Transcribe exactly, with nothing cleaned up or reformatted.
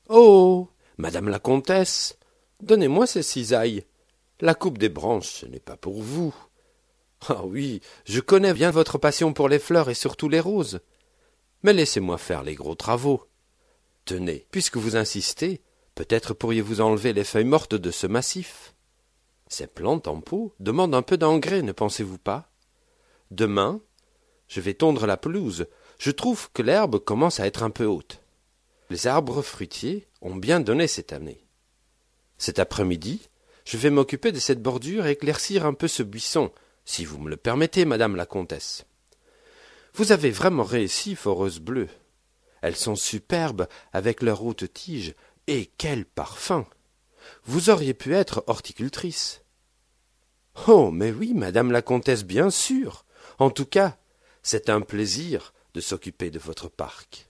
Oh, madame la comtesse, donnez-moi ces cisailles. La coupe des branches, ce n'est pas pour vous. Ah oui, je connais bien votre passion pour les fleurs et surtout les roses. Mais laissez-moi faire les gros travaux. Tenez, puisque vous insistez, peut-être pourriez-vous enlever les feuilles mortes de ce massif. Ces plantes en pot demandent un peu d'engrais, ne pensez-vous pas? Demain, je vais tondre la pelouse. Je trouve que l'herbe commence à être un peu haute. Les arbres fruitiers ont bien donné cette année. Cet après-midi, je vais m'occuper de cette bordure et éclaircir un peu ce buisson, si vous me le permettez, madame la comtesse. Vous avez vraiment réussi, foreuses bleues. Elles sont superbes avec leurs hautes tiges, et quel parfum! Vous auriez pu être horticultrice. Oh, mais oui, madame la comtesse, bien sûr. En tout cas, c'est un plaisir de s'occuper de votre parc.